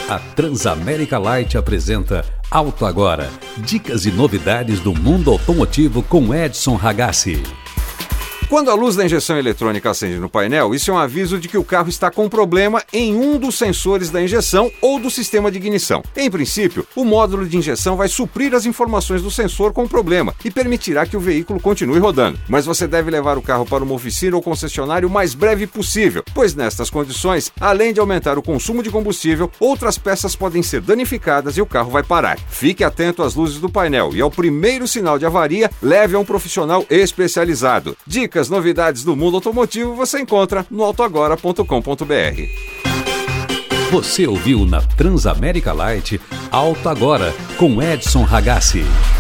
A Transamérica Light apresenta Auto Agora. Dicas e novidades do mundo automotivo com Edson Ragazzi. Quando a luz da injeção eletrônica acende no painel, isso é um aviso de que o carro está com problema em um dos sensores da injeção ou do sistema de ignição. Em princípio, o módulo de injeção vai suprir as informações do sensor com o problema e permitirá que o veículo continue rodando. Mas você deve levar o carro para uma oficina ou concessionário o mais breve possível, pois nestas condições, além de aumentar o consumo de combustível, outras peças podem ser danificadas e o carro vai parar. Fique atento às luzes do painel e ao primeiro sinal de avaria, leve a um profissional especializado. Dicas, novidades do mundo automotivo você encontra no autoagora.com.br. Você ouviu na Transamérica Light Auto Agora com Edson Ragazzi.